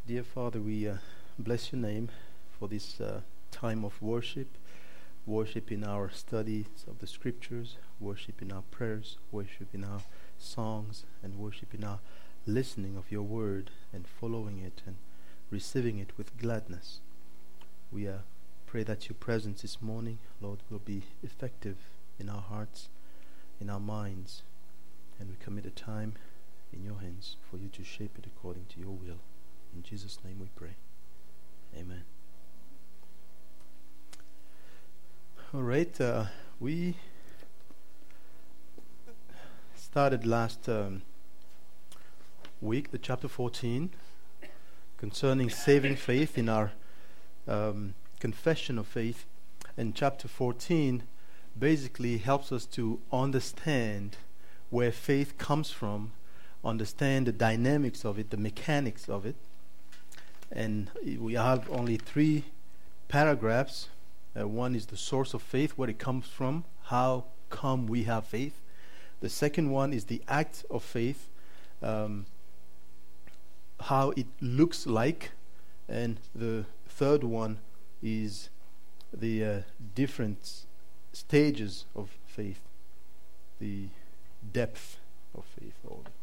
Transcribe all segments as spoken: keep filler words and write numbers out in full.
Dear Father, we uh, bless your name for this uh, time of worship, worship in our studies of the scriptures, worship in our prayers, worship in our songs, and worship in our listening of your word and following it and receiving it with gladness. We uh, pray that your presence this morning, Lord, will be effective in our hearts, in our minds, and we commit a time in your hands for you to shape it according to your will. In Jesus' name we pray. Amen. All right, uh, we started last um, week the chapter fourteen concerning saving faith in our um, confession of faith, and chapter fourteen basically helps us to understand where faith comes from, understand the dynamics of it, the mechanics of it. And we have only three paragraphs. Uh, one is the source of faith, where it comes from, how come we have faith. The second one is the act of faith, um, how it looks like. And the third one is the uh, different stages of faith, the depth of faith.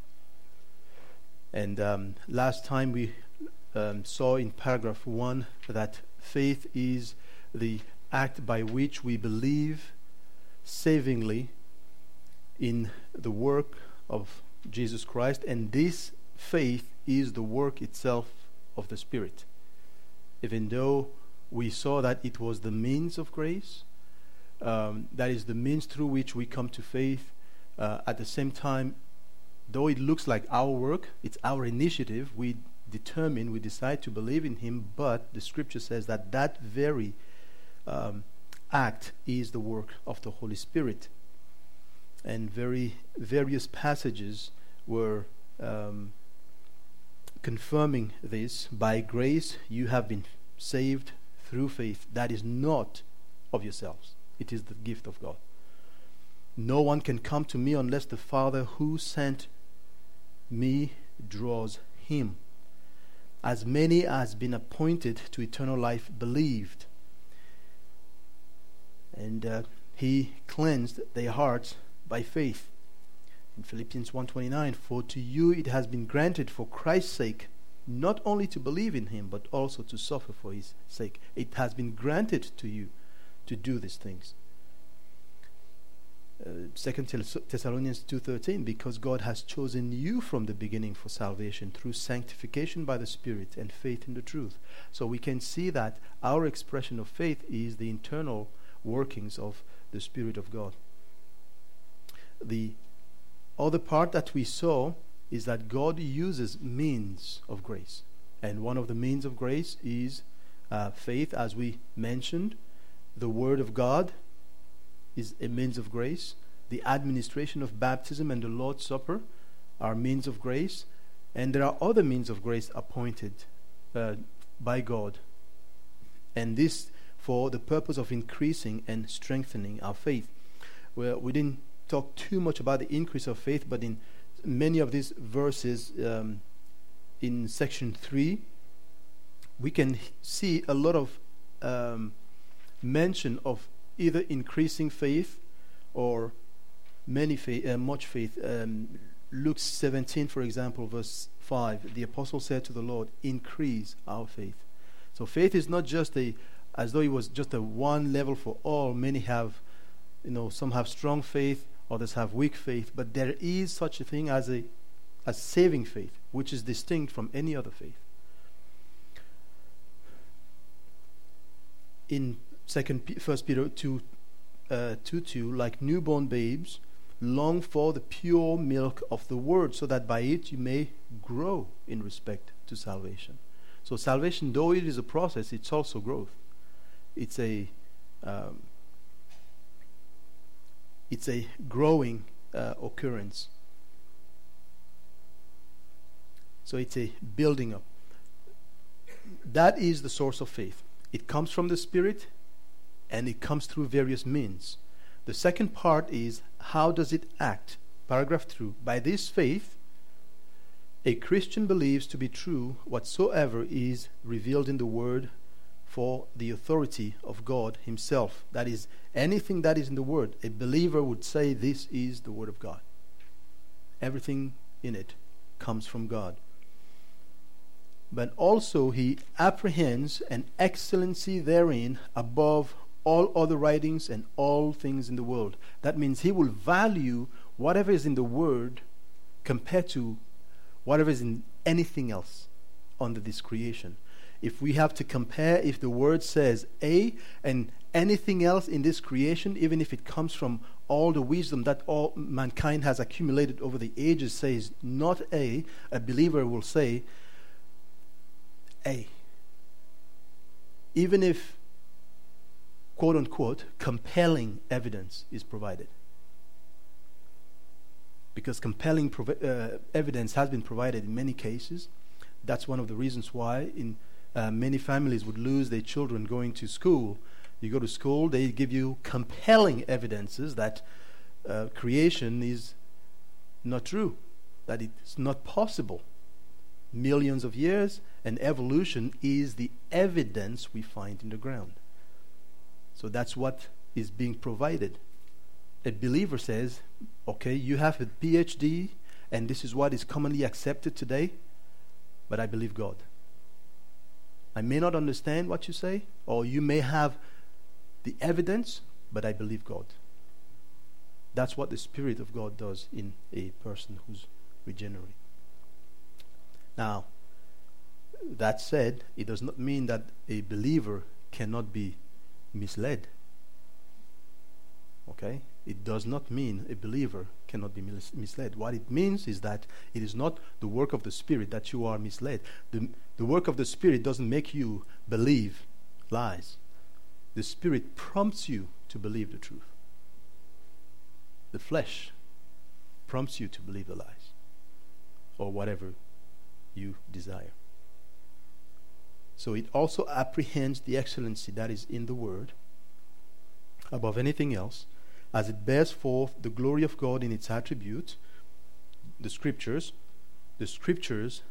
And um, last time we Um, saw in paragraph one that faith is the act by which we believe savingly in the work of Jesus Christ, and this faith is the work itself of the Spirit. Even though we saw that it was the means of grace, um, that is the means through which we come to faith, uh, at the same time, though it looks like our work, it's our initiative, we determine, we decide to believe in him, but the scripture says that that very um, act is the work of the Holy Spirit. And very various passages were um, confirming this. By grace you have been saved through faith. That is not of yourselves. It is the gift of God. No one can come to me unless the Father who sent me draws him. As many as been appointed to eternal life believed. And uh, he cleansed their hearts by faith. In Philippians one twenty-nine, for to you it has been granted for Christ's sake, not only to believe in him, but also to suffer for his sake. It has been granted to you to do these things. Uh, Second Thessalonians two thirteen, because God has chosen you from the beginning for salvation through sanctification by the Spirit and faith in the truth. So we can see that our expression of faith is the internal workings of the Spirit of God. The other part that we saw is that God uses means of grace, and one of the means of grace is uh, faith, as we mentioned. The Word of God is a means of grace. The administration of baptism and the Lord's Supper are means of grace. And there are other means of grace appointed uh, by God. And this for the purpose of increasing and strengthening our faith. Well, we didn't talk too much about the increase of faith, but in many of these verses um, in section three, we can see a lot of um, mention of either increasing faith or many faith, uh, much faith. Um, Luke seventeen, for example, verse five, the apostle said to the Lord, increase our faith. So faith is not just a, as though it was just a one level for all. Many have, you know, some have strong faith, others have weak faith, but there is such a thing as a, a saving faith, which is distinct from any other faith. In Second, First Peter two, uh, two, two, like newborn babes, long for the pure milk of the word, so that by it you may grow in respect to salvation. So salvation, though it is a process, it's also growth. It's a um, it's a growing uh, occurrence. So it's a building up. That is the source of faith. It comes from the Spirit, and it comes through various means. The second part is, how does it act? Paragraph two. By this faith, A Christian believes to be true whatsoever is revealed in the Word for the authority of God Himself. That is, anything that is in the Word, a believer would say this is the Word of God. Everything in it comes from God. But also he apprehends an excellency therein above all other writings and all things in the world. That means he will value whatever is in the Word compared to whatever is in anything else under this creation. If we have to compare, if the Word says A and anything else in this creation, even if it comes from all the wisdom that all mankind has accumulated over the ages, says not A, a believer will say A. Even if, quote unquote, compelling evidence is provided. Because compelling provi- uh, evidence has been provided in many cases. That's one of the reasons why in uh, many families would lose their children going to school. You go to school, they give you compelling evidences that uh, creation is not true, that it's not possible. Millions of years, and evolution is the evidence we find in the ground. So that's what is being provided. A believer says, okay, you have a P H D, and this is what is commonly accepted today, but I believe God. I may not understand what you say, or you may have the evidence, but I believe God. That's what the Spirit of God does in a person who's regenerate. Now, that said, it does not mean that a believer cannot be misled. Okay? It does not mean a believer cannot be mis- misled. What it means is that it is not the work of the Spirit that you are misled. The, the work of the Spirit doesn't make you believe lies. The Spirit prompts you to believe the truth. The flesh prompts you to believe the lies, or whatever you desire. So it also apprehends the excellency that is in the Word above anything else, as it bears forth the glory of God in its attributes, the Scriptures. The Scriptures,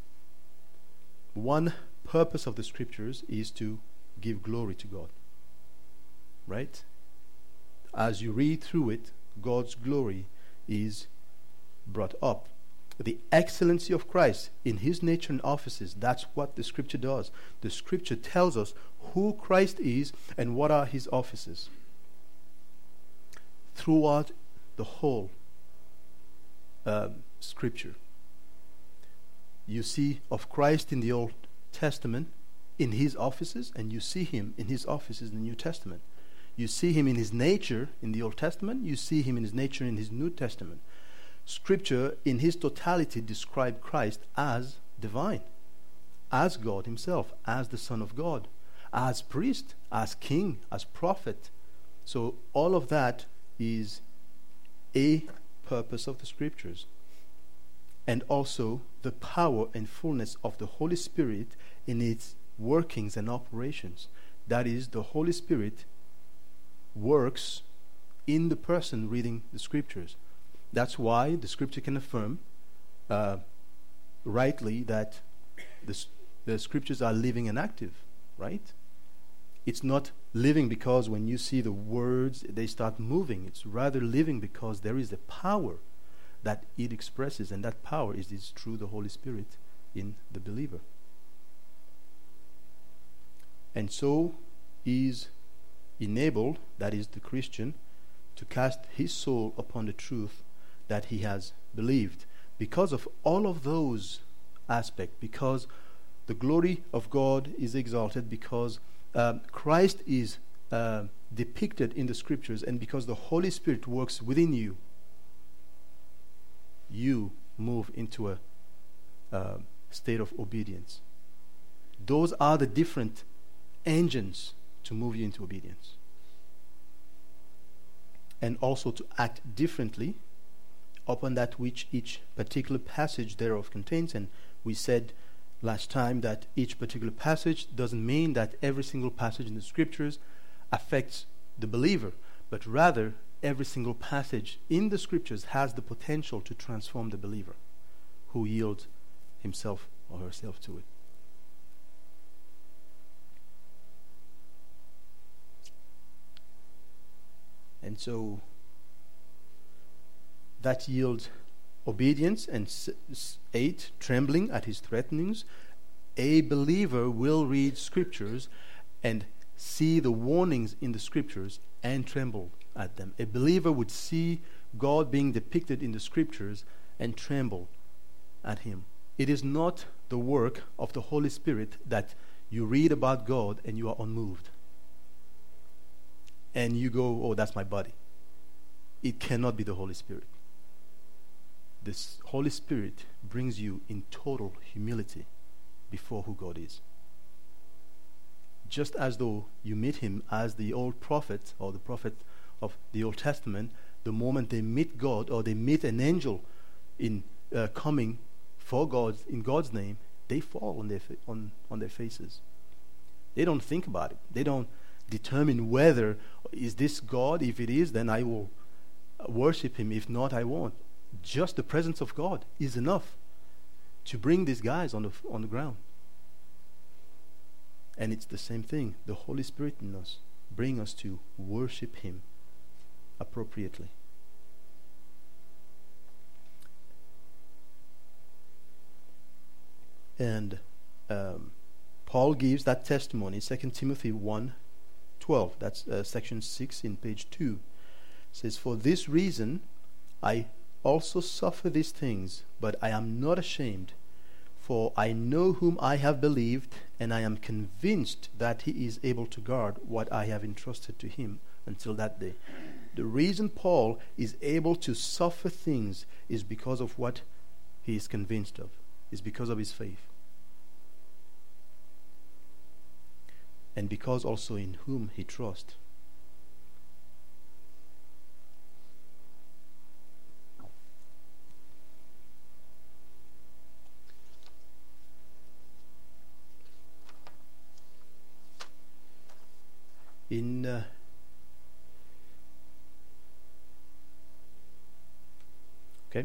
one purpose of the Scriptures is to give glory to God. Right? As you read through it, God's glory is brought up. The excellency of Christ in His nature and offices, that's what the Scripture does. The Scripture tells us who Christ is and what are His offices. Throughout the whole uh, Scripture, you see of Christ in the Old Testament in His offices, and you see Him in His offices in the New Testament. You see Him in His nature in the Old Testament. You see Him in His nature in His New Testament. Scripture in His totality describes Christ as divine, as God Himself, as the Son of God, as priest, as king, as prophet. So all of that is a purpose of the Scriptures. And also the power and fullness of the Holy Spirit in its workings and operations. That is, the Holy Spirit works in the person reading the Scriptures. That's why the Scripture can affirm uh, rightly that the, the Scriptures are living and active, right? It's not living because when you see the words, they start moving. It's rather living because there is a power that it expresses, and that power is, is through the Holy Spirit in the believer. And so is enabled, that is the Christian, to cast his soul upon the truth that he has believed. Because of all of those aspects, because the glory of God is exalted, because um, Christ is uh, depicted in the Scriptures, and because the Holy Spirit works within you, you move into a uh, state of obedience. Those are the different engines to move you into obedience. And also to act differently upon that which each particular passage thereof contains. And we said last time that each particular passage doesn't mean that every single passage in the Scriptures affects the believer, but rather every single passage in the Scriptures has the potential to transform the believer who yields himself or herself to it. And so that yields obedience, and s- s- eight, trembling at his threatenings. A believer will read scriptures and see the warnings in the scriptures and tremble at them. A believer would see God being depicted in the scriptures and tremble at him. It is not the work of the Holy Spirit that you read about God and you are unmoved. And you go, oh, that's my body. It cannot be the Holy Spirit. This Holy Spirit brings you in total humility before who God is. Just as though you meet him as the old prophet or the prophet of the Old Testament, the moment they meet God or they meet an angel in uh, coming for God in God's name, they fall on their fa- on, on their faces. They don't think about it. They don't determine whether is this God. If it is, then I will worship him. If not, I won't. Just the presence of God is enough to bring these guys on the f- on the ground. And it's the same thing. The Holy Spirit in us bring us to worship him appropriately. And um, Paul gives that testimony, Second Timothy one twelve. That's uh, section six in page two. It says, "For this reason I also suffer these things, but I am not ashamed, for I know whom I have believed, and I am convinced that he is able to guard what I have entrusted to him until that day." The reason Paul is able to suffer things is because of what he is convinced of, is because of his faith. And because also in whom he trusts. In uh, okay,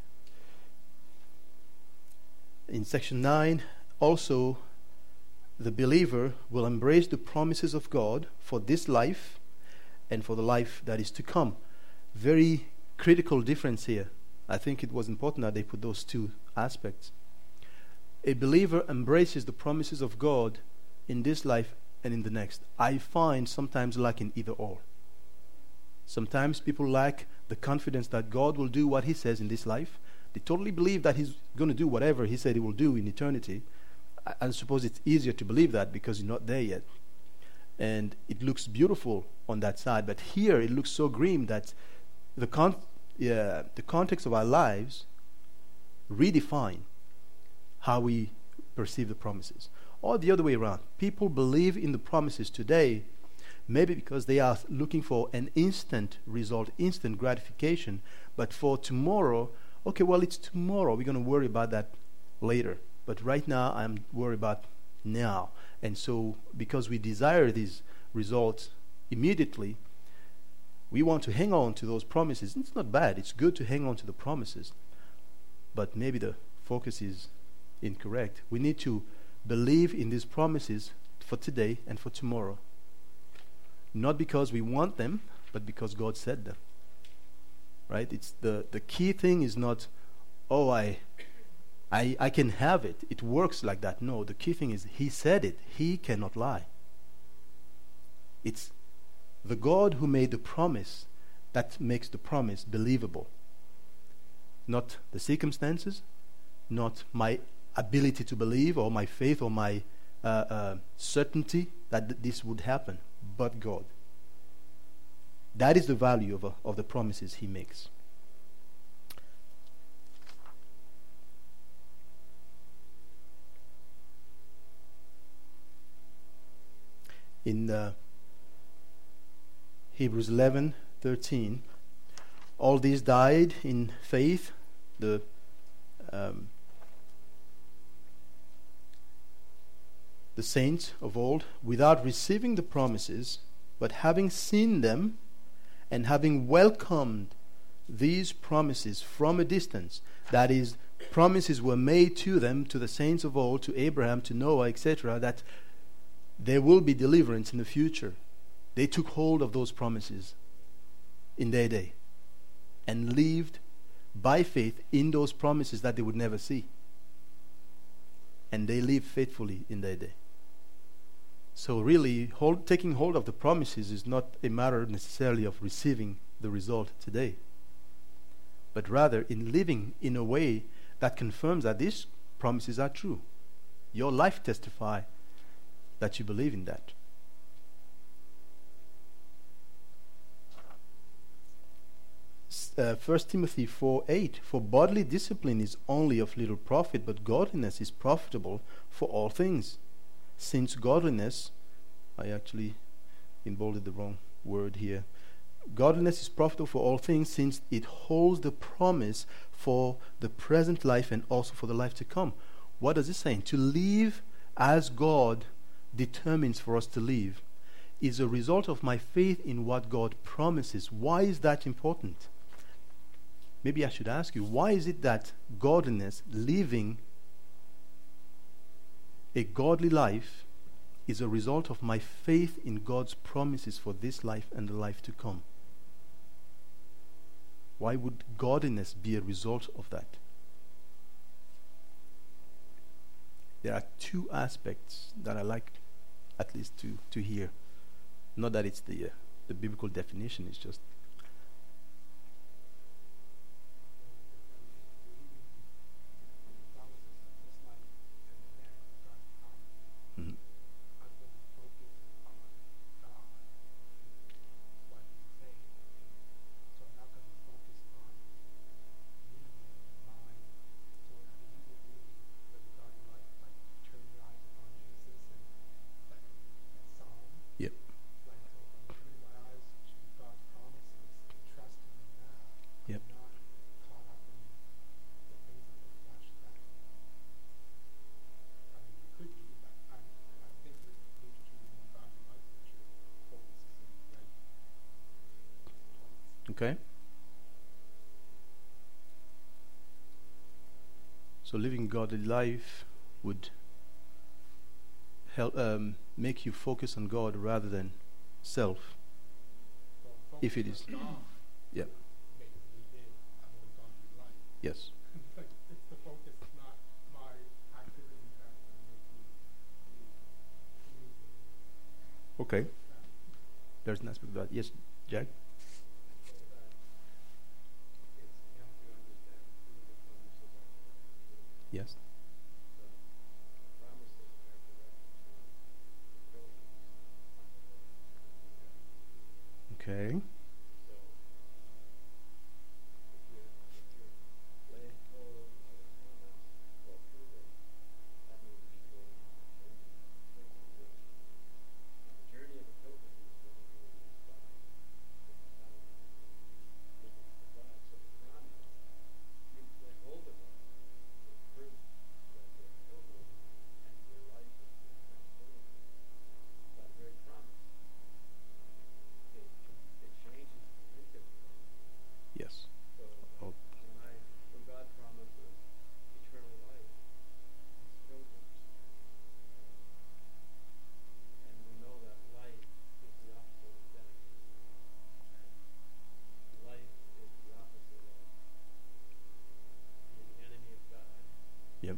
in section nine, also the believer will embrace the promises of God for this life and for the life that is to come. Very critical difference here. I think it was important that they put those two aspects. A believer embraces the promises of God in this life and in the next. I find sometimes lacking either or. Sometimes people lack the confidence that God will do what he says in this life. They totally believe that he's going to do whatever he said he will do in eternity. I, I suppose it's easier to believe that because you're not there yet. And it looks beautiful on that side, but here it looks so grim that the con- yeah, the context of our lives redefine how we perceive the promises. Or the other way around. People believe in the promises today, maybe because they are looking for an instant result, instant gratification, but for tomorrow, okay, well, it's tomorrow. We're going to worry about that later. But right now, I'm worried about now. And so, because we desire these results immediately, we want to hang on to those promises. It's not bad. It's good to hang on to the promises. But maybe the focus is incorrect. We need to believe in these promises for today and for tomorrow. Not because we want them, but because God said them. Right? It's the, the key thing is not, oh, I, I I can have it. It works like that. No, the key thing is he said it. He cannot lie. It's the God who made the promise that makes the promise believable. Not the circumstances, not my ability to believe or my faith or my uh, uh, certainty that th- this would happen, but God. That is the value of, uh, of the promises he makes. In uh, Hebrews eleven thirteen, all these died in faith, the um, the saints of old, without receiving the promises, but having seen them and having welcomed these promises from a distance, that is, promises were made to them, to the saints of old, to Abraham, to Noah, et cetera, that there will be deliverance in the future. They took hold of those promises in their day and lived by faith in those promises that they would never see. And they lived faithfully in their day. So really, hold, taking hold of the promises is not a matter necessarily of receiving the result today, but rather in living in a way that confirms that these promises are true. Your life testifies that you believe in that. Uh, First Timothy four eight, for bodily discipline is only of little profit, but godliness is profitable for all things. Since godliness, I actually embolded the wrong word here. Godliness is profitable for all things, since it holds the promise for the present life and also for the life to come. What does it say? To live as God determines for us to live is a result of my faith in what God promises. Why is that important? Maybe I should ask you, why is it that godliness, living a godly life, is a result of my faith in God's promises for this life and the life to come? Why would godliness be a result of that? There are two aspects that I like at least to, to hear. Not that it's the, uh, the biblical definition, it's just Mhm. Yep. Yep. Okay. So living godly life would help um, make you focus on God rather than self. If it is, yeah, yes, okay. There's an aspect of that. Yes, Jack. Yes. Okay. Yes. Oh. Yep.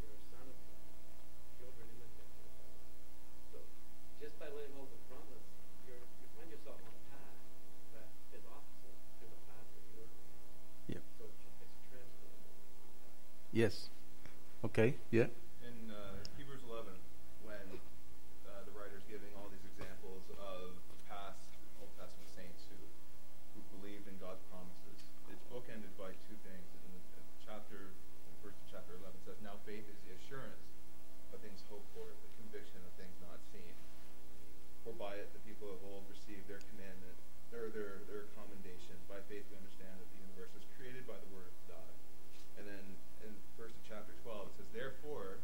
Yes. Okay. Yeah. In uh, Hebrews eleven, when uh, the writer's giving all these examples of past Old Testament saints who who believed in God's promises, it's bookended by two things. In the chapter, in first chapter eleven, it says, "Now faith is the assurance of things hoped for, the conviction of things not seen. For by it the people of old received their commandment, their their their commendation. By faith we understand that the universe was created by the word of God." And then in verse of chapter twelve, it says, "Therefore,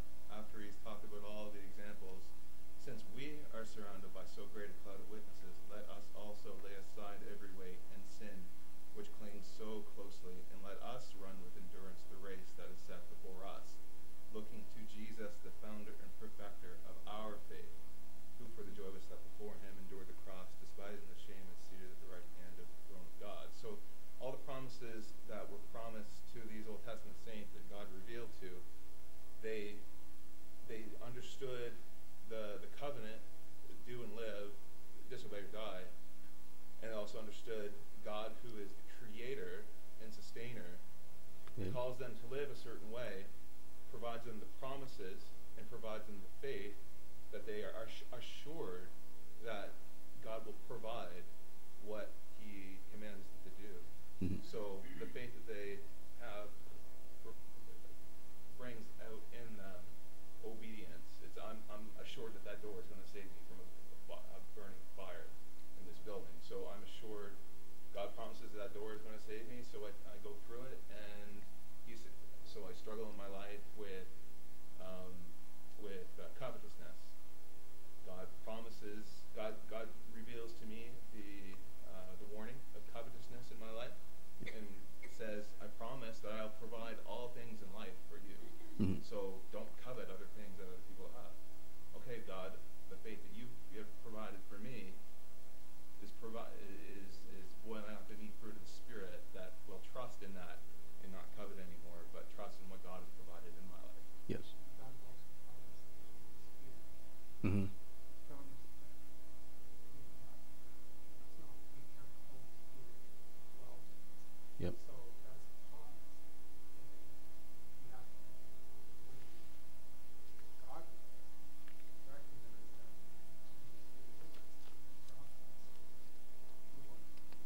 they are ass- assured that God will provide what He commands them to do. Mhm. So the faith that they have pr- brings out in them obedience. It's I'm, I'm assured that that door is going to save me from a, fi- a burning fire in this building. So I'm assured God promises that door is going to save me. So I, I go through it, and He's so I struggle in my life with um, with uh, covetousness. God promises. God God reveals to me the uh, the warning of covetousness in my life, and says, "I promise that I'll provide all things in life for you. Mhm. So don't covet other things that other people have." Okay, God, the faith that you you have provided for me is provi- is is boiling out to me fruit of the Spirit that will trust in that and not covet anymore, but trust in what God has provided in my life. Yes. God also promised the Holy Spirit. Mm-hmm. Promised that we will not be bound. It's not we have the Holy Spirit dwells in us. Yep. So that's a promise. And we have to, when we godly, recognize that He is with us in the process. We want to be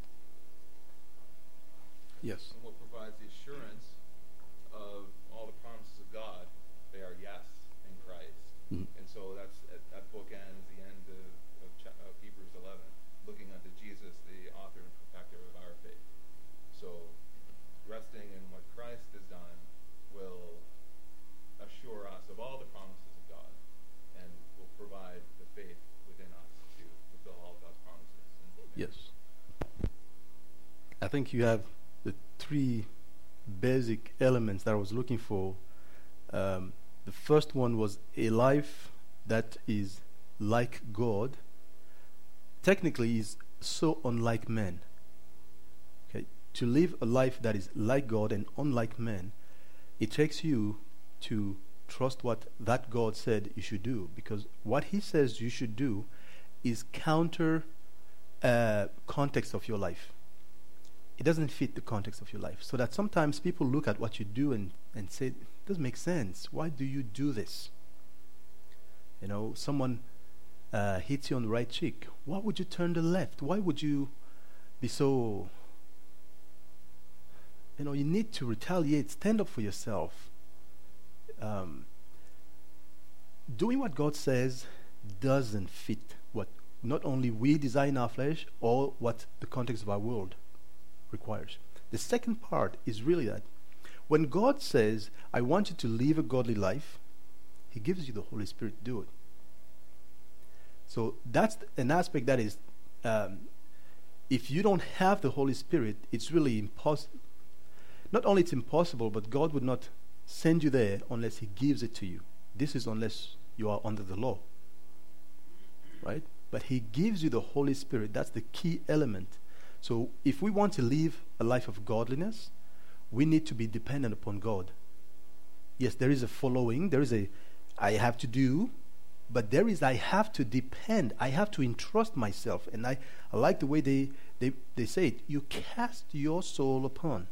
God. Yes. And what provides the assurance of all the promises of God, they are yes in Christ. Mhm. And so that's at, that book ends the end of, of, cha- of Hebrews eleven, looking unto Jesus, the author and perfecter of our faith. So resting in what Christ has done will assure us of all the promises of God, and will provide the faith within us to fulfill all of God's promises. And Yes. I think you have the three basic elements that I was looking for. Um, the first one was a life that is like God. Technically, is so unlike man. Okay, to live a life that is like God and unlike man, it takes you to trust what that God said you should do, because what He says you should do is counter uh, context of your life. It doesn't fit the context of your life. So that sometimes people look at what you do and, and say, it doesn't make sense. Why do you do this? You know, someone uh, hits you on the right cheek. Why would you turn the left? Why would you be so... You know, you need to retaliate. Stand up for yourself. Um, doing what God says doesn't fit what not only we desire in our flesh, or what the context of our world requires. The second part is really that when God says, I want you to live a godly life, He gives you the Holy Spirit to do it. So that's th- an aspect that is, um, if you don't have the Holy Spirit, it's really impossible. Not only it's impossible, but God would not send you there unless He gives it to you. This is unless you are under the law. Right? But He gives you the Holy Spirit. That's the key element. So if we want to live a life of godliness, we need to be dependent upon God. Yes, there is a following, there is a I have to do, but there is I have to depend, I have to entrust myself. And I, I like the way they, they, they say it. You cast your soul upon.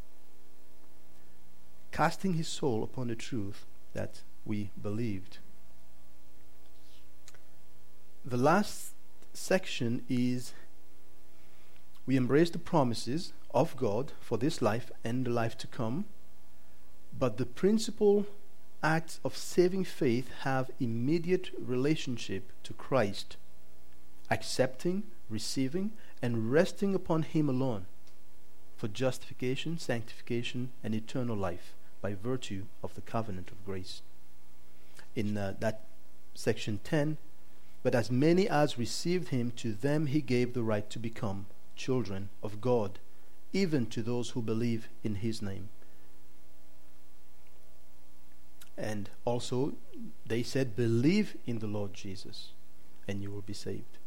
Casting his soul upon the truth that we believed. The last section is we embrace the promises of God for this life and the life to come, but the principal acts of saving faith have immediate relationship to Christ, accepting, receiving, and resting upon Him alone for justification, sanctification, and eternal life by virtue of the covenant of grace. In uh, that section ten, but as many as received Him, to them He gave the right to become children of God, even to those who believe in His name. And also, they said, believe in the Lord Jesus, and you will be saved.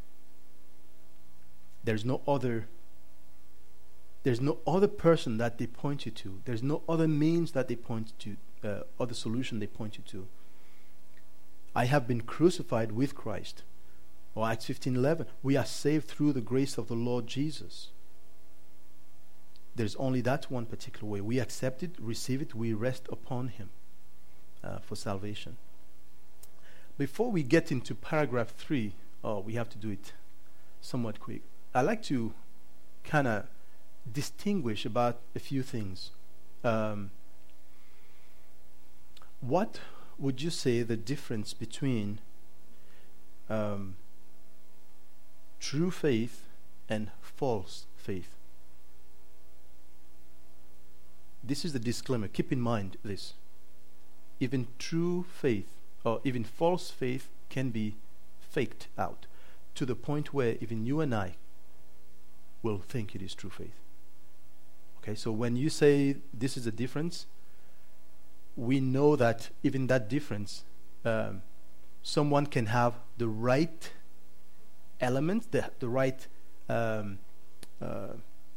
There's no other There's no other person that they point you to. There's no other means that they point to, uh, other solution they point you to. I have been crucified with Christ. Or Acts fifteen eleven, we are saved through the grace of the Lord Jesus. There's only that one particular way. We accept it, receive it, we rest upon Him uh, for salvation. before we get into paragraph three, oh, we have to do it somewhat quick. I like to kind of distinguish about a few things. Um, what would you say the difference between um, true faith and false faith? This is the disclaimer. Keep in mind this. Even true faith or even false faith can be faked out to the point where even you and I will think it is true faith. Okay, so when you say this is a difference, we know that even that difference, um, someone can have the right elements, the, the right um, uh,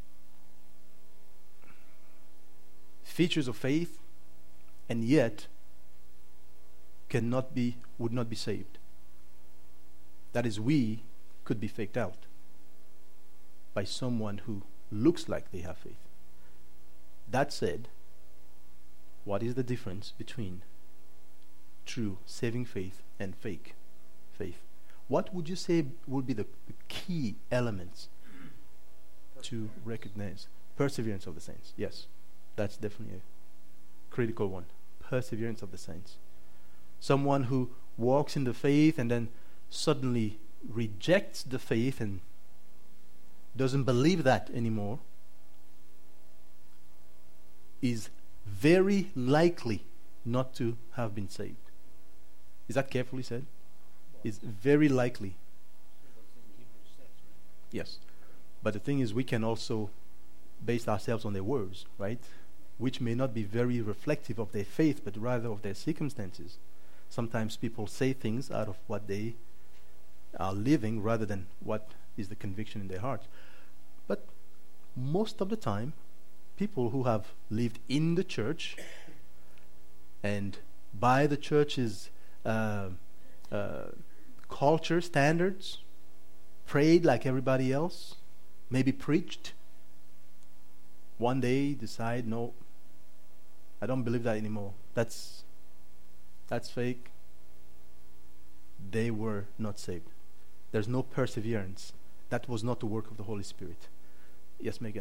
features of faith, and yet cannot be, would not be saved. That is, we could be faked out by someone who looks like they have faith. That said, what is the difference between true saving faith and fake faith? What would you say would be the, the key elements to recognize? Perseverance of the saints. Yes, that's definitely a critical one. Perseverance of the saints. Someone who walks in the faith and then suddenly rejects the faith and doesn't believe that anymore is very likely not to have been saved. Is that carefully said? Is very likely. Yes. But the thing is, we can also base ourselves on their words, right? Which may not be very reflective of their faith, but rather of their circumstances. Sometimes people say things out of what they are living rather than what is the conviction in their heart. But most of the time, people who have lived in the church and by the church's uh, uh, culture standards, prayed like everybody else, maybe preached, one day decide, no, I don't believe that anymore. That's that's fake. They were not saved. There's no perseverance. That was not the work of the Holy Spirit. Yes, Megan.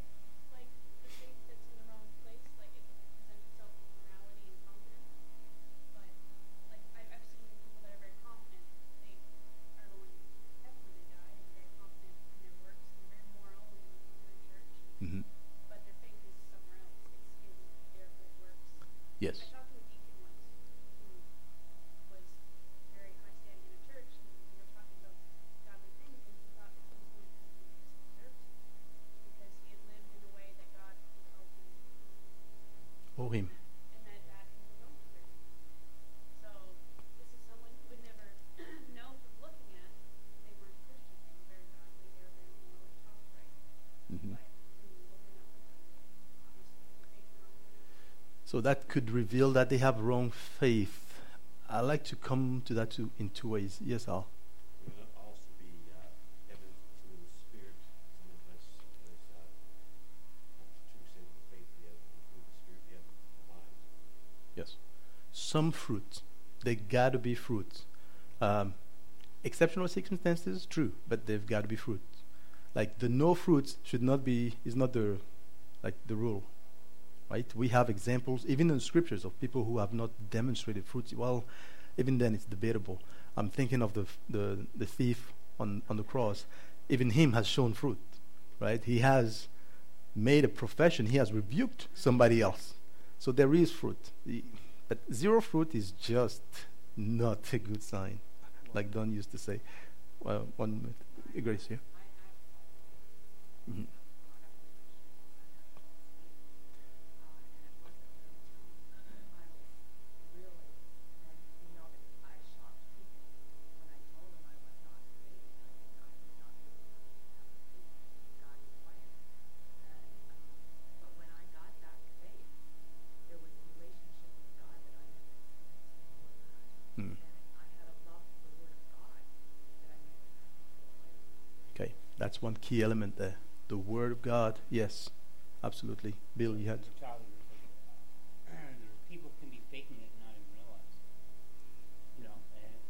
Mm-hmm. But their faith is somewhere else. It's in their good works. Yes. I talked to a deacon once who was very high standing in a church, and we were talking about godly things, and he thought that he was going to heaven because he deserved to, because he had lived in a way that God had called him. Oh, him. And that that he was going to heaven. So this is someone who would never know from looking at that they weren't Christian. They were very godly. They were very morally taught, right? Mm-hmm. But so that could reveal that they have wrong faith. I like to come to that two, in two ways. Yes, Al? It will also be uh, evidence through the Spirit. Some of us, there's uh, true saving faith, the evidence through the Spirit, the evidence of the lives. Yes. Some fruit. They got to be fruit. Um, exceptional circumstances, true, but they've got to be fruit. Like the no fruits should not be, is not the, like the rule. Right? We have examples, even in the scriptures, of people who have not demonstrated fruits. Well, even then it's debatable. I'm thinking of the the, the thief on, on the cross. Even him has shown fruit. Right? He has made a profession. He has rebuked somebody else. So there is fruit. The, but zero fruit is just not a good sign. Like Don used to say. Well, one minute. Grace here. Mm-hmm. Okay, that's one key element there. The Word of God, yes, absolutely. Bill, you had... Charlie, people can be faking it and not even realize. You know, and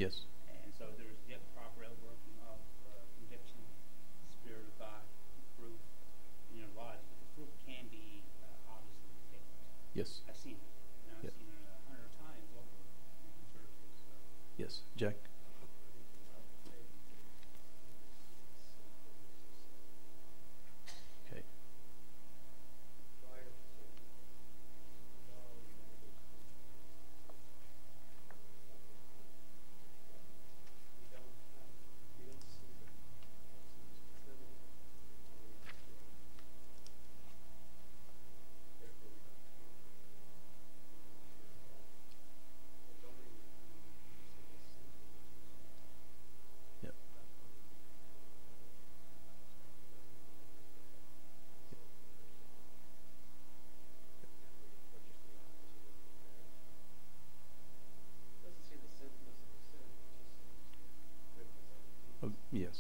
Yes. And so there's the proper outworking of uh, conviction, Spirit of God, fruit in your lives. But the fruit can be uh, obviously faith. Yes. I've seen it. You know, I've Yeah. seen it a hundred times over in churches. So. Yes. Jack. Okay. Yep. Doesn't see the sinfulness of the sin, it just sees the goodness of it. Uh, yes.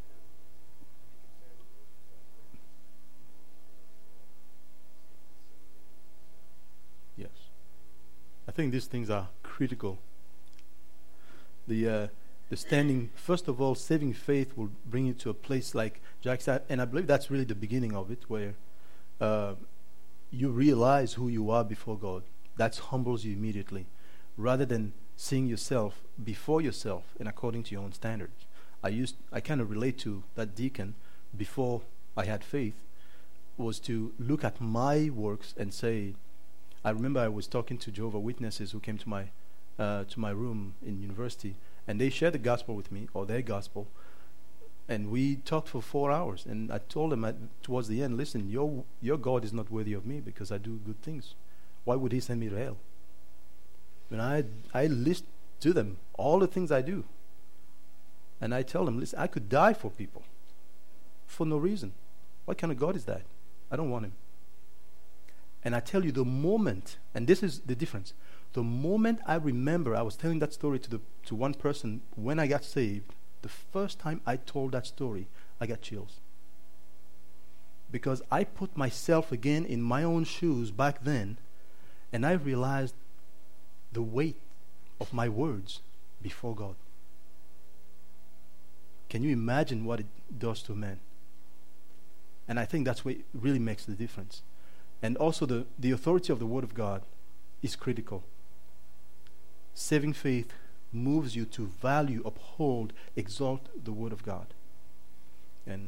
Yes. I think these things are critical. The uh, the standing, first of all, saving faith will bring you to a place like Jack said, and I believe that's really the beginning of it, where uh, you realize who you are before God. That humbles you immediately, rather than seeing yourself before yourself and according to your own standards. I used, I kind of relate to that deacon before I had faith, was to look at my works and say, I remember I was talking to Jehovah's Witnesses who came to my uh, to my room in university, and they shared the gospel with me, or their gospel, and we talked for four hours. And I told them at, towards the end, listen, your your God is not worthy of me because I do good things. Why would He send me to hell? And I I list to them all the things I do, and I tell them, listen, I could die for people for no reason. What kind of God is that? I don't want Him. And I tell you, the moment, and this is the difference, the moment I remember, I was telling that story to the to one person when I got saved, the first time I told that story, I got chills. Because I put myself again in my own shoes back then, and I realized the weight of my words before God. Can you imagine what it does to a man? And I think that's what really makes the difference. And also the, the authority of the Word of God is critical. Saving faith moves you to value, uphold, exalt the Word of God. And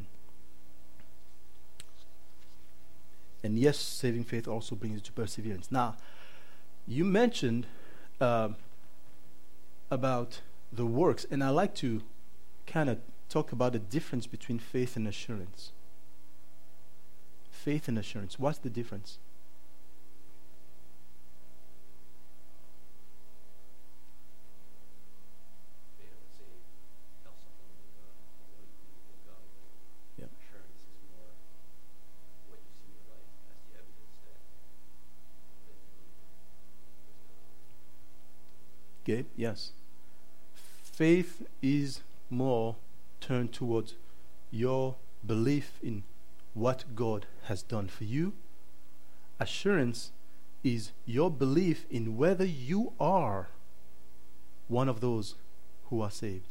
and yes, saving faith also brings you to perseverance. Now, you mentioned uh, about the works, and I like to kind of talk about the difference between faith and assurance. Faith and assurance. What's the difference? Faith, I would say, tell something with God, or what you believe with God. But Yep. assurance is more what you see in your life as the evidence that, that you believe is God. Gabe, yes. Faith is more turned towards your belief in what God has done for you. Assurance is your belief in whether you are one of those who are saved.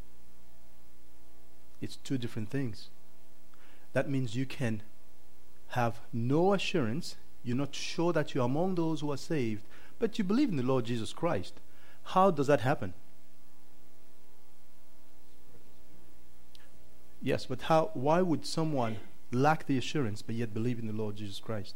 It's two different things. That means you can have no assurance, you're not sure that you're among those who are saved, but you believe in the Lord Jesus Christ. How does that happen? Yes, but how? Why would someone lack the assurance but yet believe in the Lord Jesus Christ?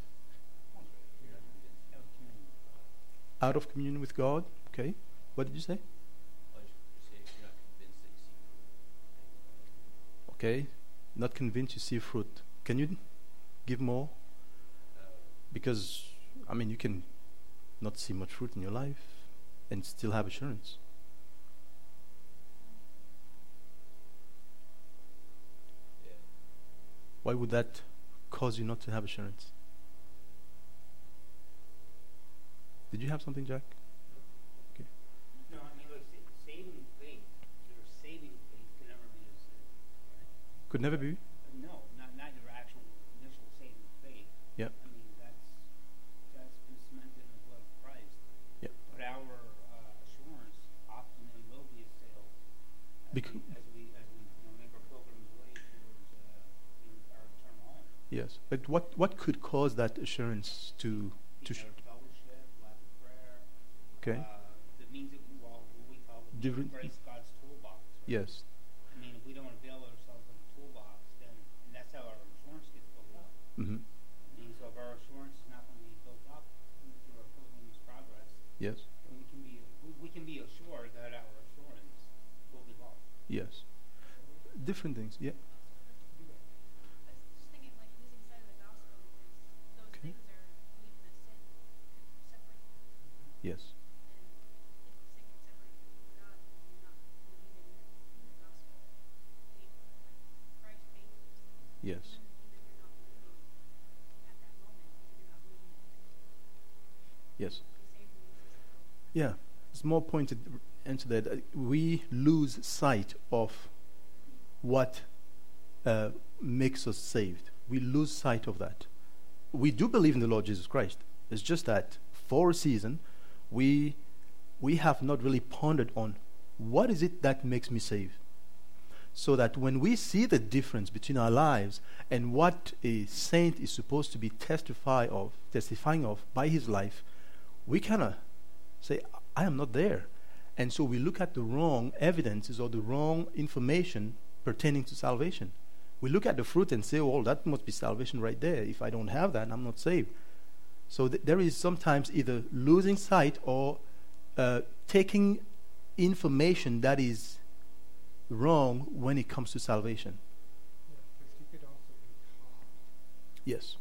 Out of communion with God? Okay. What did you say? Why should you say if you're not convinced that you see fruit? Okay. Not convinced you see fruit. Can you give more? Uh, Because, I mean, you can not see much fruit in your life and still have assurance. yeah. Why would that cause you not to have assurance? Did you have something, Jack? No, I mean, look, sa- saving faith, your saving faith can never be a sin. Right? Could never be? Uh, No, not not your actual initial saving faith. Yep. I mean, that's that's been cemented in the blood of Christ. Yep. But our uh, assurance often and will be assailed Yes. But what, what could cause that assurance to to sh- Either fellowship, lack of prayer. Okay. Uh, the means that we, well, what we call the Different- embrace God's toolbox. Right? yes. I mean, if we don't avail ourselves of the toolbox, then and that's how our assurance gets built up. Mm-hmm. I mean, so if our assurance is not going to be built up through our Pilgrim's Progress, Yes. then we can be we, we can be assured that our assurance will be loved. Yes. Different things. Yeah. I was just thinking, like, losing sight of the gospel, because those Okay. things are believing that sin can separate you. Yes. And if sin can separate you from God, then you're not believing in the gospel. Faith, like Christ paid for those things. Yes. Even, even you're not believing at that moment, even you're not believing that Yes. to be saved from these things. Yeah. Small pointed into that. Uh, We lose sight of what uh, makes us saved. We lose sight of that. We do believe in the Lord Jesus Christ. It's just that for a season, we we have not really pondered on what is it that makes me saved. So that when we see the difference between our lives and what a saint is supposed to be testify of, testifying of by his life, we kind of say, I am not there. And so we look at the wrong evidences or the wrong information pertaining to salvation. We look at the fruit and say, oh, that must be salvation right there. If I don't have that, I'm not saved. So th- there is sometimes either losing sight or uh, taking information that is wrong when it comes to salvation. Yeah, because you could also be taught. Yes.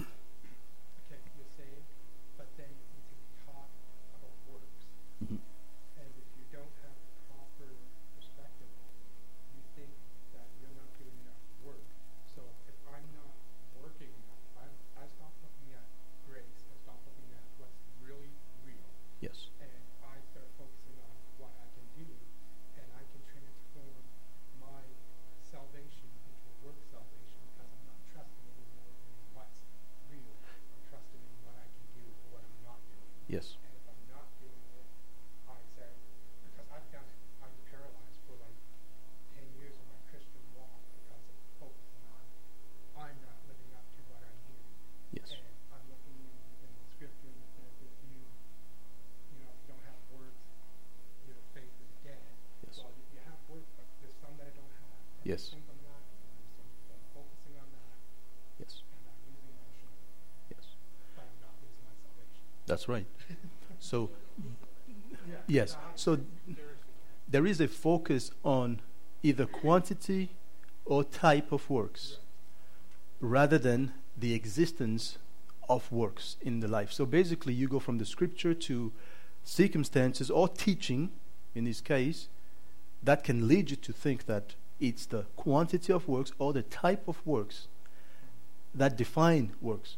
Okay, you're saved, but then you can be taught about works. Mhm. And if you don't have the proper perspective on it, you think that you're not doing enough work. So if I'm not working enough, I'm, I stop looking at grace, I stop looking at what's really real, Yes. and I start focusing on what I can do, and I can transform my salvation into a work salvation because I'm not trusting anymore in what's real. I'm trusting in what I can do for what I'm not doing. Yes. And if I'm not doing it, I say, because I've done it, I was paralyzed for like ten years of my Christian walk because of focusing on, I'm not living up to what I'm hearing. Yes. And I'm looking in, in the scripture that says if you, you know, if you don't have works, your faith is dead. Yes. Well, you, you have works, but there's some that I don't have. And Yes. I think I'm lacking. And so, so I'm focusing on that, Yes. and I'm losing my assurance, Yes. but I'm not losing my salvation. That's right. So, Yeah. yes. So there is a focus on either quantity or type of works rather than the existence of works in the life. So basically, you go from the scripture to circumstances or teaching, in this case, that can lead you to think that it's the quantity of works or the type of works that define works.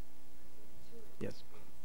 Yes.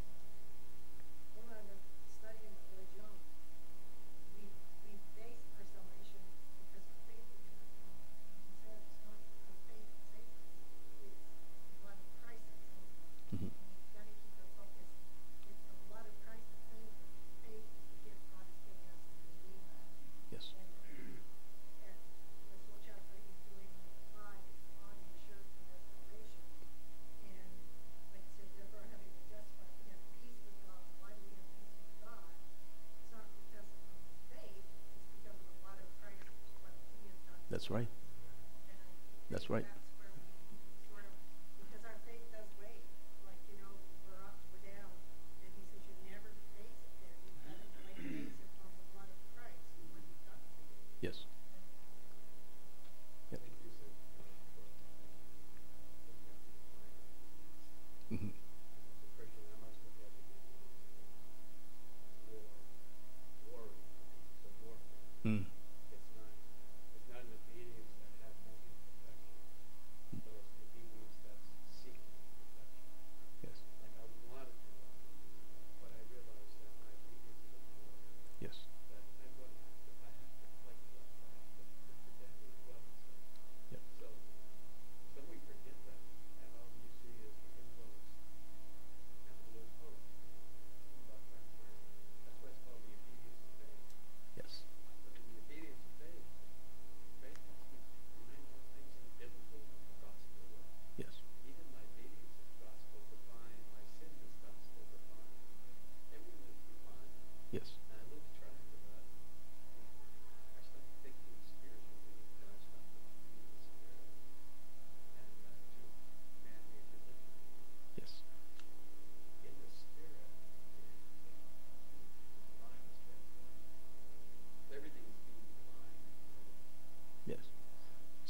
When I was studying religion, we, we base our salvation because of faith in God. He said it's not our faith that saves us, it's the blood of Christ that saves us. Mhm. We've got to keep our focus. It's the blood of Christ that saves us. Faith is the gift God has given us to believe that. Yes. And, and this whole chapter he's doing five is on the assurance of our salvation. And like it says, therefore having been justified, we have peace with God. Why do we have peace with God? It's not because of our faith, it's because of the blood of Christ, what he has done. for That's right. us. And I That's think right. That's where we sort of, because our faith does wave, like, you know, we're up, we're down. And he says, you never face it there. You've got to lay face it on the blood of Christ and what he's done for you. Yes. I think you said, uh, before, looking at the design of things. Mhm. As a Christian, I must look at it as war, warring, it's a warfare. Mm. It's not, it's not an obedience that has no imperfection.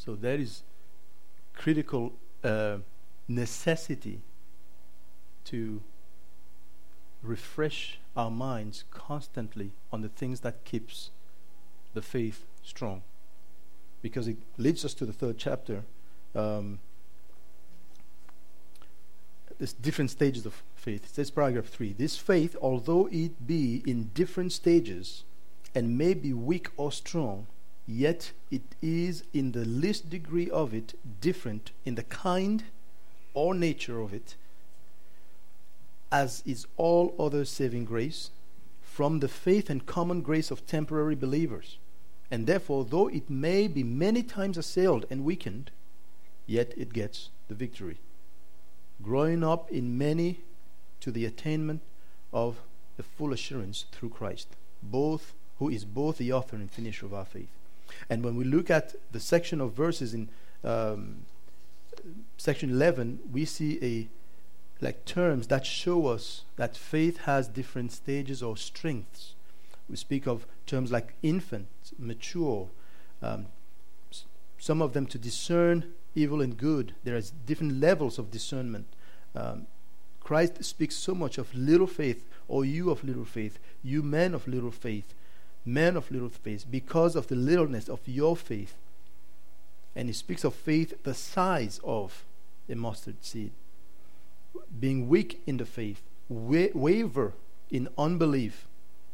So there is critical uh, necessity to refresh our minds constantly on the things that keeps the faith strong, because it leads us to the third chapter. Um, there's different stages of faith. It says, paragraph three, this faith, although it be in different stages and may be weak or strong, yet it is in the least degree of it different in the kind or nature of it, as is all other saving grace, from the faith and common grace of temporary believers. And therefore, though it may be many times assailed and weakened, yet it gets the victory, growing up in many to the attainment of the full assurance through Christ, both who is both the author and finisher of our faith. And when we look at the section of verses in um, section eleven, we see a like terms that show us that faith has different stages or strengths. We speak of terms like infant, mature, um, s- some of them to discern evil and good. There are different levels of discernment. Um, Christ speaks so much of little faith, or you of little faith, you men of little faith, men of little faith, because of the littleness of your faith. And he speaks of faith the size of a mustard seed. Being weak in the faith, wa- waver in unbelief,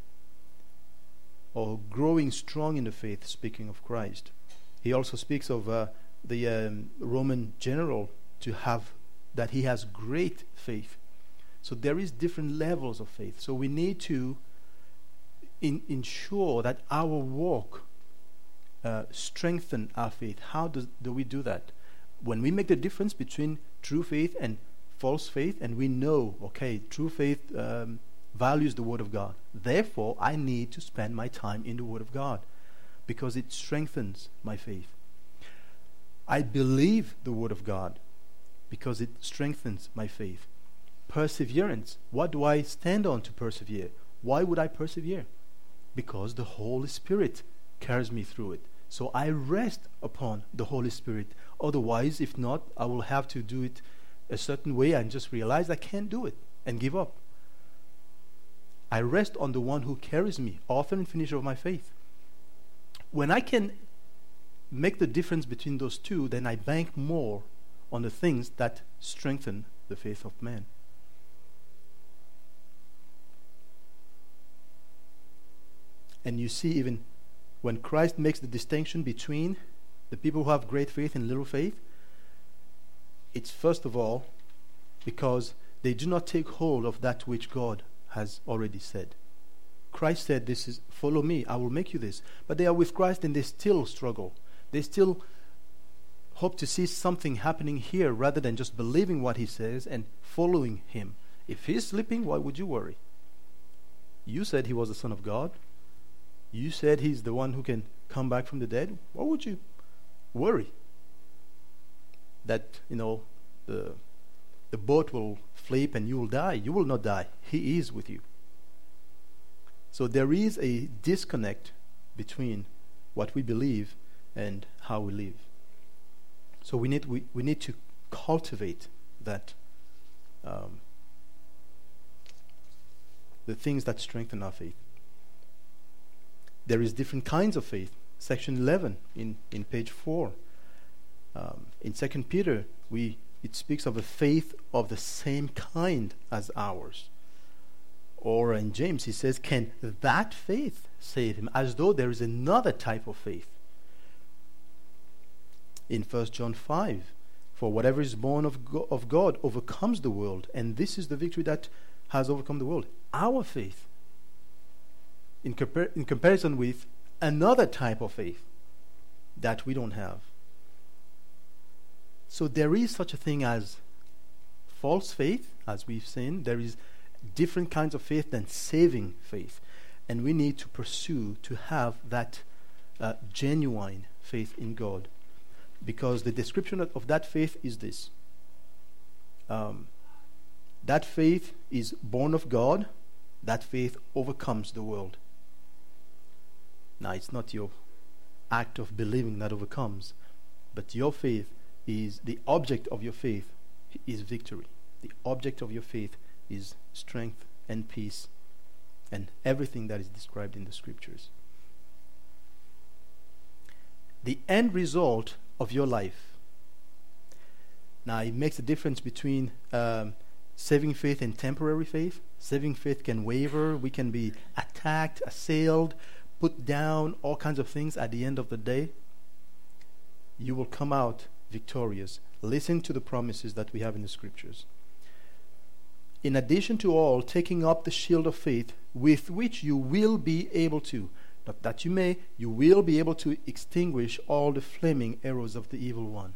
or growing strong in the faith, speaking of Christ. He also speaks of uh, the um, Roman general to have, that he has great faith. So there is different levels of faith. So we need to in, ensure that our walk uh, strengthen our faith. How does, do we do that? When we make the difference between true faith and false faith, and we know, okay, true faith um, values the Word of God. Therefore, I need to spend my time in the Word of God because it strengthens my faith. I believe the Word of God because it strengthens my faith. Perseverance. What do I stand on to persevere? Why would I persevere? Because the Holy Spirit carries me through it. So I rest upon the Holy Spirit. Otherwise, if not, I will have to do it a certain way and just realize I can't do it and give up. I rest on the one who carries me, author and finisher of my faith. When I can make the difference between those two, then I bank more on the things that strengthen the faith of man. And you see, even when Christ makes the distinction between the people who have great faith and little faith, it's first of all because they do not take hold of that which God has already said. Christ said, "This is follow me, I will make you this." But they are with Christ and they still struggle. They still hope to see something happening here rather than just believing what he says and following him. If he's sleeping, why would you worry? You said he was the Son of God. You said he's the one who can come back from the dead. Why would you worry that, you know, the the boat will flip and you will die? You will not die. He is with you. So there is a disconnect between what we believe and how we live. So we need we, we need to cultivate that um, the things that strengthen our faith. There is different kinds of faith. Section eleven in, in page four. Um, in Second Peter, we it speaks of a faith of the same kind as ours. Or in James, he says, "Can that faith save him?" As though there is another type of faith. In First John five, "For whatever is born of Go- of God overcomes the world, and this is the victory that has overcome the world." Our faith, in, compar- in comparison with another type of faith that we don't have. So there is such a thing as false faith, as we've seen. There is different kinds of faith than saving faith. And we need to pursue to have that uh, genuine faith in God. Because the description of, of that faith is this. Um, that faith is born of God. That faith overcomes the world. Now, it's not your act of believing that overcomes. But your faith is, the object of your faith is victory. The object of your faith is strength and peace and everything that is described in the scriptures. The end result of your life. Now, it makes a difference between um, saving faith and temporary faith. Saving faith can waver. We can be attacked, assailed, put down, all kinds of things. At the end of the day, you will come out victorious. Listen to the promises that we have in the scriptures. In addition to all, taking up the shield of faith, with which you will be able to, not that you may, you will be able to extinguish all the flaming arrows of the evil one.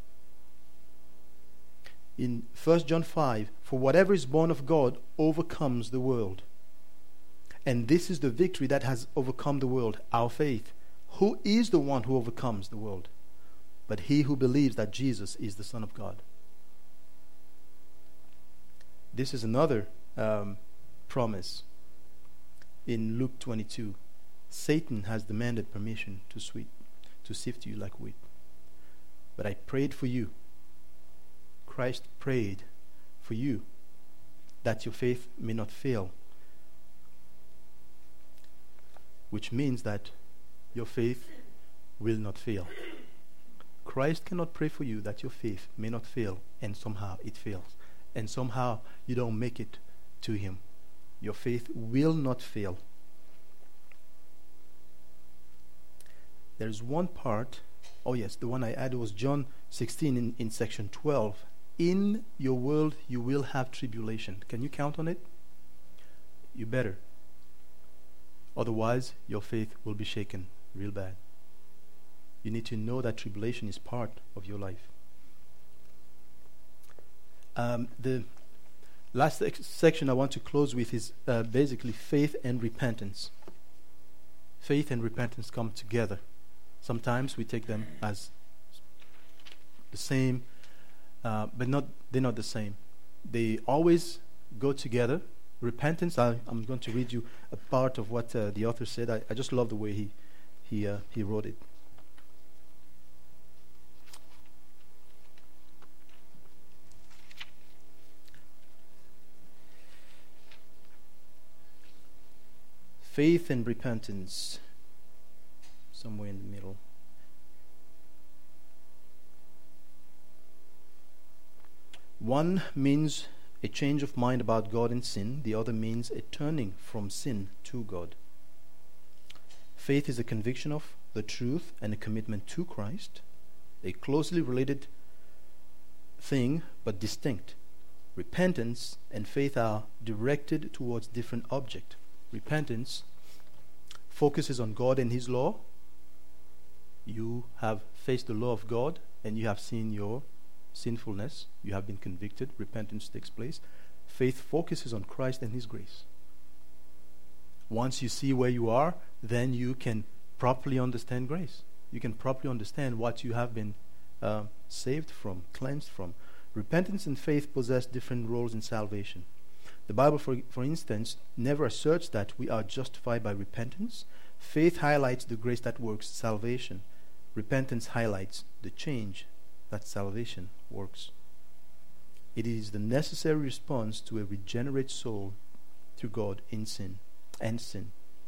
In First John five, for whatever is born of God overcomes the world. And this is the victory that has overcome the world, our faith. Who is the one who overcomes the world? But he who believes that Jesus is the Son of God. This is another um, promise in Luke twenty-two. Satan has demanded permission to sweet, to sift you like wheat. But I prayed for you. Christ prayed for you that your faith may not fail. Which means that your faith will not fail. Christ cannot pray for you that your faith may not fail, and somehow it fails. And somehow you don't make it to him. Your faith will not fail. There's one part, oh yes, the one I added was John sixteen in, in section twelve. In your world you will have tribulation. Can you count on it? You better. Otherwise, your faith will be shaken real bad. You need to know that tribulation is part of your life. Um, the last ex- section I want to close with is uh, basically faith and repentance. Faith and repentance come together. Sometimes we take them as the same, uh, but not they're not the same. They always go together. Repentance, I, I'm going to read you a part of what uh, the author said. I, I just love the way he he uh, he wrote it. Faith and repentance, somewhere in the middle. One means a change of mind about God and sin. The other means a turning from sin to God. Faith is a conviction of the truth and a commitment to Christ, a closely related thing but distinct. Repentance and faith are directed towards different objects. Repentance focuses on God and His law. You have faced the law of God and you have seen your sinfulness. You have been convicted. Repentance takes place. Faith focuses on Christ and His grace. Once you see where you are, then you can properly understand grace. You can properly understand what you have been uh, saved from, cleansed from. Repentance and faith possess different roles in salvation. The Bible, for, for instance, never asserts that we are justified by repentance. Faith highlights the grace that works salvation. Repentance highlights the change that salvation works. It is the necessary response to a regenerate soul to God in sin and sin.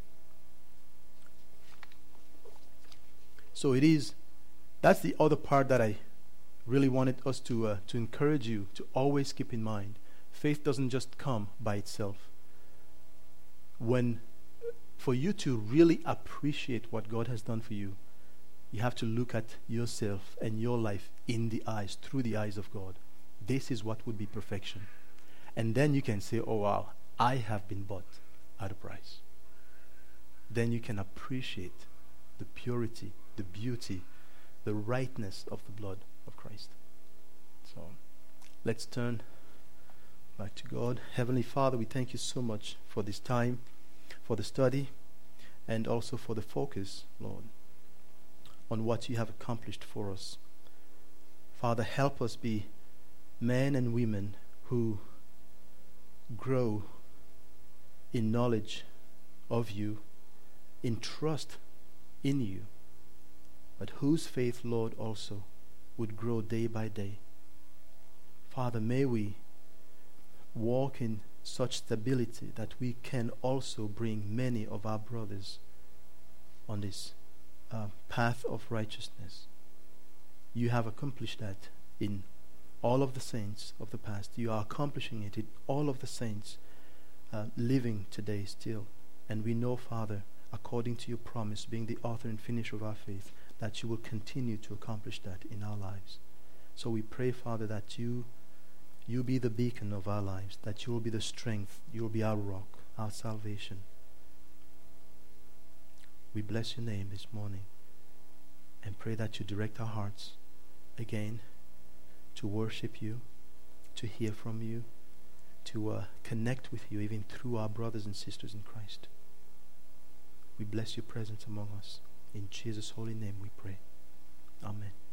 So it is, that's the other part that I really wanted us to uh, to encourage you to always keep in mind. Faith doesn't just come by itself. When, for you to really appreciate what God has done for you, you have to look at yourself and your life in the eyes, through the eyes of God. This is what would be perfection. And then you can say, oh wow, I have been bought at a price. Then you can appreciate the purity, the beauty, the rightness of the blood of Christ. So, let's turn back to God. Heavenly Father, we thank you so much for this time, for the study, and also for the focus, Lord, on what you have accomplished for us. Father, help us be men and women who grow in knowledge of you, in trust in you, but whose faith, Lord, also would grow day by day. Father, may we walk in such stability that we can also bring many of our brothers on this uh, path of righteousness. You have accomplished that in all of the saints of the past. You are accomplishing it in all of the saints uh, living today still. And we know, Father, according to your promise, being the author and finisher of our faith, that you will continue to accomplish that in our lives. So we pray, Father, that you you be the beacon of our lives, that you will be the strength, you will be our rock, our salvation. We bless your name this morning and pray that you direct our hearts again to worship you, to hear from you, to uh, connect with you even through our brothers and sisters in Christ. We bless your presence among us. In Jesus' holy name we pray. Amen.